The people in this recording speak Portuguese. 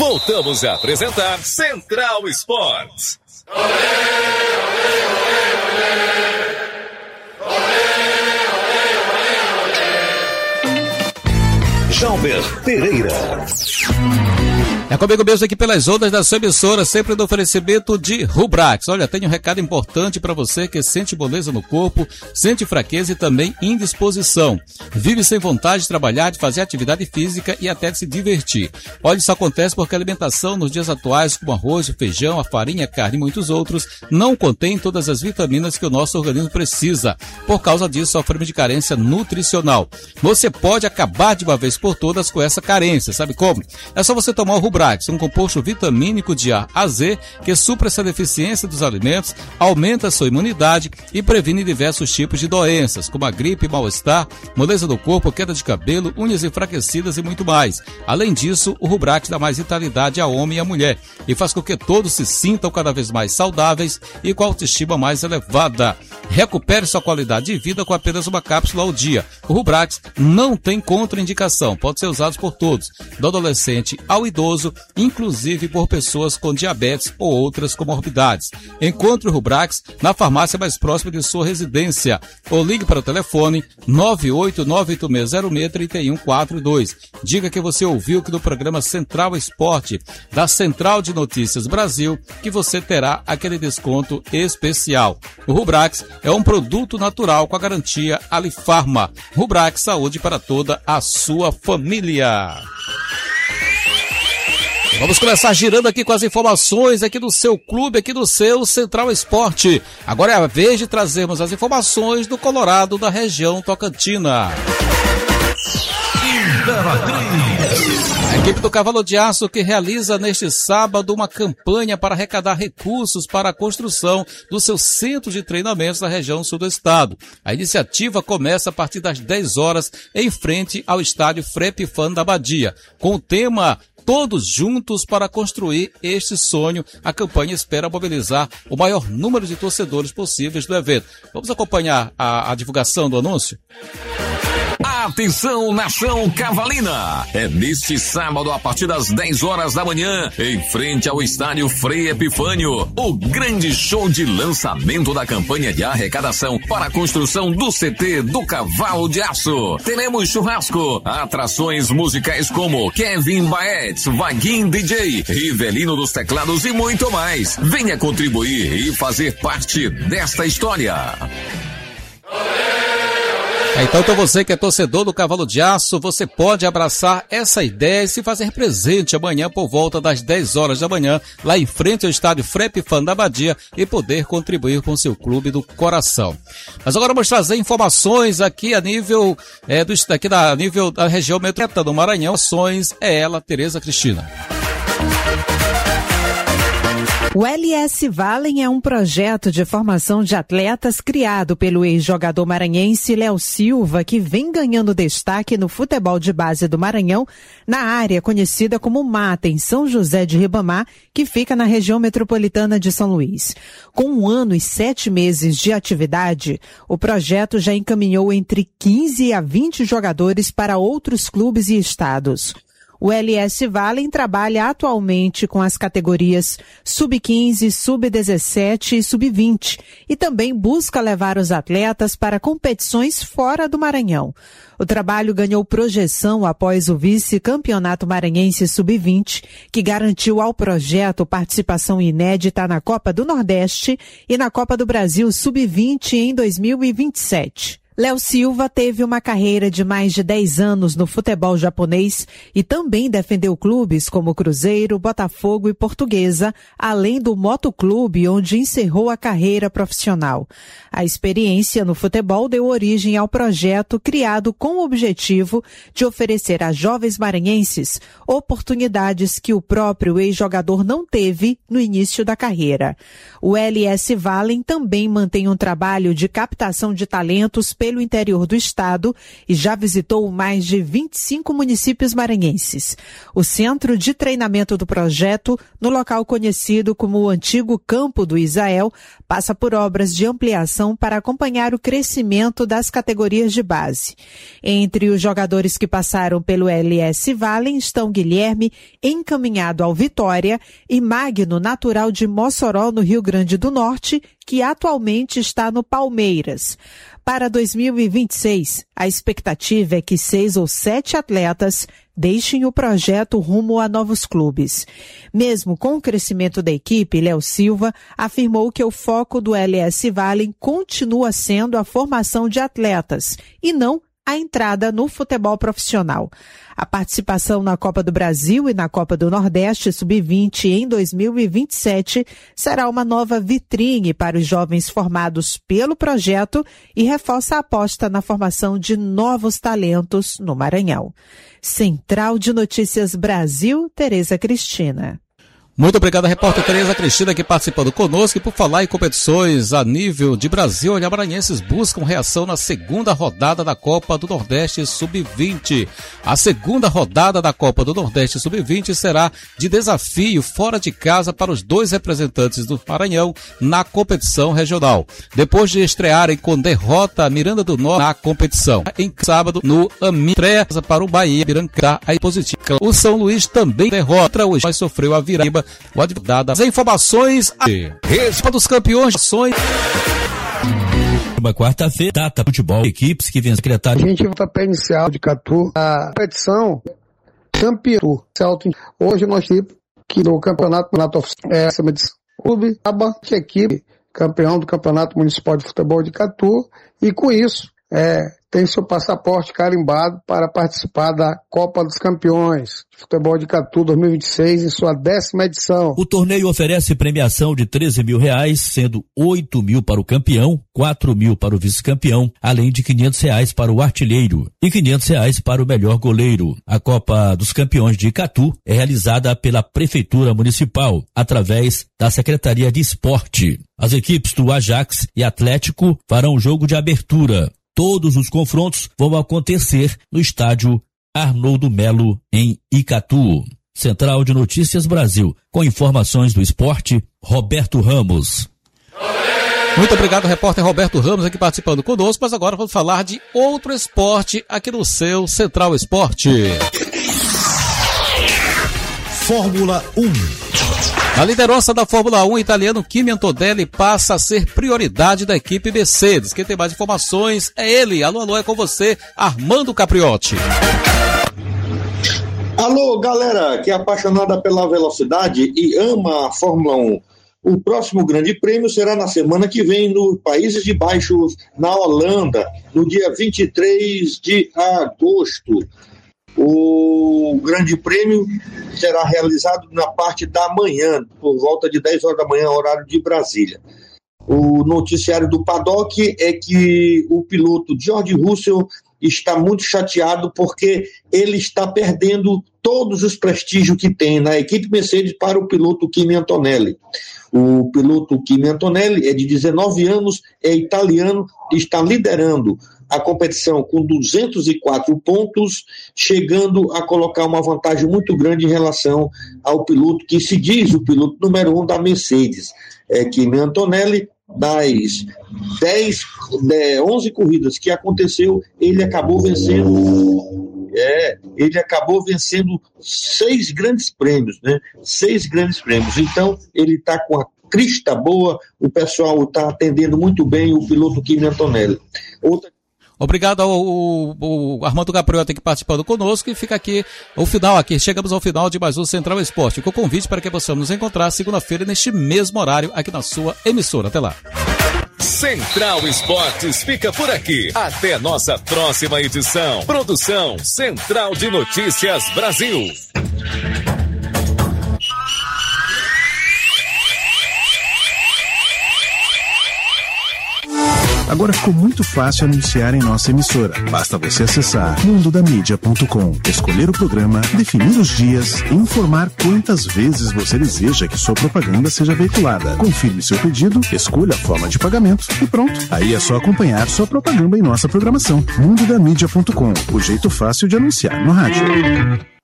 Voltamos a apresentar Central Esportes. Jalber Pereira. É comigo mesmo aqui pelas ondas da sua emissora, sempre no oferecimento de Rubrax. Olha, tem um recado importante para você que sente moleza no corpo, sente fraqueza e também indisposição. Vive sem vontade de trabalhar, de fazer atividade física e até de se divertir. Olha, isso acontece porque a alimentação nos dias atuais, como arroz, feijão, a farinha, a carne e muitos outros, não contém todas as vitaminas que o nosso organismo precisa. Por causa disso, sofremos de carência nutricional. Você pode acabar de uma vez por todas com essa carência. Sabe como? É só você tomar o Rubrax, um composto vitamínico de A a Z que supra essa deficiência dos alimentos, aumenta a sua imunidade e previne diversos tipos de doenças, como a gripe, mal-estar, moleza do corpo, queda de cabelo, unhas enfraquecidas e muito mais. Além disso, o Rubrax dá mais vitalidade ao homem e à mulher e faz com que todos se sintam cada vez mais saudáveis e com a autoestima mais elevada. Recupere sua qualidade de vida com apenas uma cápsula ao dia. O Rubrax não tem contraindicação, pode ser usado por todos, do adolescente ao idoso, inclusive por pessoas com diabetes ou outras comorbidades. Encontre o Rubrax na farmácia mais próxima de sua residência ou ligue para o telefone 98986063142. Diga que você ouviu que no programa Central Esporte da Central de Notícias Brasil que você terá aquele desconto especial. O Rubrax é um produto natural com a garantia Alifarma. Rubrax, saúde para toda a sua família. Vamos começar girando aqui com as informações aqui do seu clube, aqui do seu Central Esporte. Agora é a vez de trazermos as informações do Colorado da região Tocantina. A equipe do Cavalo de Aço que realiza neste sábado uma campanha para arrecadar recursos para a construção do seu centro de treinamentos na região sul do estado. A iniciativa começa a partir das 10 horas em frente ao estádio Frei Epifânio da Abadia, com o tema Todos Juntos para Construir Este Sonho. A campanha espera mobilizar o maior número de torcedores possíveis do evento. Vamos acompanhar a divulgação do anúncio? Atenção, nação cavalina! É neste sábado, a partir das 10 horas da manhã, em frente ao estádio Frei Epifânio, o grande show de lançamento da campanha de arrecadação para a construção do CT do Cavalo de Aço. Teremos churrasco, atrações musicais como Kevin Baetz, Vaguinho DJ, Rivelino dos Teclados e muito mais. Venha contribuir e fazer parte desta história. Então você que é torcedor do Cavalo de Aço, você pode abraçar essa ideia e se fazer presente amanhã por volta das 10 horas da manhã, lá em frente ao estádio Frei Epifânio da Abadia e poder contribuir com seu clube do coração. Mas agora vamos trazer informações aqui a nível, nível da região metropolitana do Maranhão. Ações é ela, Tereza Cristina. O LS Valen é um projeto de formação de atletas criado pelo ex-jogador maranhense Léo Silva, que vem ganhando destaque no futebol de base do Maranhão, na área conhecida como Mata, em São José de Ribamar, que fica na região metropolitana de São Luís. Com 1 ano e 7 meses de atividade, o projeto já encaminhou entre 15 a 20 jogadores para outros clubes e estados. O LS Valen trabalha atualmente com as categorias Sub-15, Sub-17 e Sub-20 e também busca levar os atletas para competições fora do Maranhão. O trabalho ganhou projeção após o vice-campeonato maranhense Sub-20, que garantiu ao projeto participação inédita na Copa do Nordeste e na Copa do Brasil Sub-20 em 2027. Léo Silva teve uma carreira de mais de 10 anos no futebol japonês e também defendeu clubes como Cruzeiro, Botafogo e Portuguesa, além do Motoclube, onde encerrou a carreira profissional. A experiência no futebol deu origem ao projeto criado com o objetivo de oferecer a jovens maranhenses oportunidades que o próprio ex-jogador não teve no início da carreira. O LS Valen também mantém um trabalho de captação de talentos pelo interior do estado e já visitou mais de 25 municípios maranhenses. O centro de treinamento do projeto, no local conhecido como o antigo Campo do Isael, passa por obras de ampliação para acompanhar o crescimento das categorias de base. Entre os jogadores que passaram pelo LS Valen estão Guilherme, encaminhado ao Vitória, e Magno, natural de Mossoró, no Rio Grande do Norte, que atualmente está no Palmeiras. Para 2026, a expectativa é que 6 ou 7 atletas deixem o projeto rumo a novos clubes. Mesmo com o crescimento da equipe, Léo Silva afirmou que o foco do LS Valen continua sendo a formação de atletas e não a entrada no futebol profissional. A participação na Copa do Brasil e na Copa do Nordeste Sub-20 em 2027 será uma nova vitrine para os jovens formados pelo projeto e reforça a aposta na formação de novos talentos no Maranhão. Central de Notícias Brasil, Tereza Cristina. Muito obrigado, a repórter Tereza Cristina, aqui participando conosco. E por falar em competições a nível de Brasil, olha, maranhenses buscam reação na segunda rodada da Copa do Nordeste Sub-20. A segunda rodada da Copa do Nordeste Sub-20 será de desafio fora de casa para os 2 representantes do Maranhão na competição regional. Depois de estrearem com derrota a Miranda do Norte na competição, em sábado no AMI, estreia para o Bahia, Birancá, aí positivo. O São Luís também derrota hoje, mas sofreu a virada. O advogado, as informações Respa dos campeões. Uma quarta-feira, data futebol, equipes que vêm secretário. A gente volta para inicial de Catu, a competição campeão. Hoje nós temos que no campeonato oficial, essa medição, clube, a equipe campeão do Campeonato Municipal de Futebol de Catu, e com isso, tem seu passaporte carimbado para participar da Copa dos Campeões de Futebol de Catu 2026 em sua 10ª edição. O torneio oferece premiação de R$13 mil, sendo R$8 mil para o campeão, R$4 mil para o vice-campeão, além de R$500 para o artilheiro e R$500 para o melhor goleiro. A Copa dos Campeões de Catu é realizada pela Prefeitura Municipal, através da Secretaria de Esporte. As equipes do Ajax e Atlético farão o jogo de abertura. Todos os confrontos vão acontecer no estádio Arnoldo Melo, em Icatu. Central de Notícias Brasil, com informações do esporte, Roberto Ramos. Muito obrigado, repórter Roberto Ramos, aqui participando conosco, mas agora vamos falar de outro esporte aqui no seu Central Esporte. Fórmula 1. A liderança da Fórmula 1, o italiano Kimi Antonelli passa a ser prioridade da equipe Mercedes. Quem tem mais informações é ele. Alô, é com você, Armando Capriotti. Alô, galera que é apaixonada pela velocidade e ama a Fórmula 1. O próximo grande prêmio será na semana que vem nos Países de Baixos, na Holanda, no dia 23 de agosto. O grande prêmio será realizado na parte da manhã, por volta de 10 horas da manhã, horário de Brasília. O noticiário do paddock é que o piloto George Russell está muito chateado porque ele está perdendo todos os prestígios que tem na equipe Mercedes para o piloto Kimi Antonelli. O piloto Kimi Antonelli é de 19 anos, é italiano, está liderando a competição com 204 pontos, chegando a colocar uma vantagem muito grande em relação ao piloto que se diz o piloto número 1 da Mercedes. Kimi Antonelli, das 11 corridas que aconteceu, ele acabou vencendo 6 grandes prêmios, né? 6 grandes prêmios. Então, ele está com a crista boa, o pessoal está atendendo muito bem o piloto Kimi Antonelli. Obrigado ao Armando Capriotti aqui participando conosco, e fica aqui o final aqui. Chegamos ao final de mais um Central Esporte, com o convite para que possamos nos encontrar segunda-feira neste mesmo horário aqui na sua emissora. Até lá. Central Esportes fica por aqui. Até nossa próxima edição. Produção Central de Notícias Brasil. Agora ficou muito fácil anunciar em nossa emissora. Basta você acessar mundodamídia.com, escolher o programa, definir os dias e informar quantas vezes você deseja que sua propaganda seja veiculada. Confirme seu pedido, escolha a forma de pagamento e pronto. Aí é só acompanhar sua propaganda em nossa programação. mundodamídia.com, o jeito fácil de anunciar no rádio.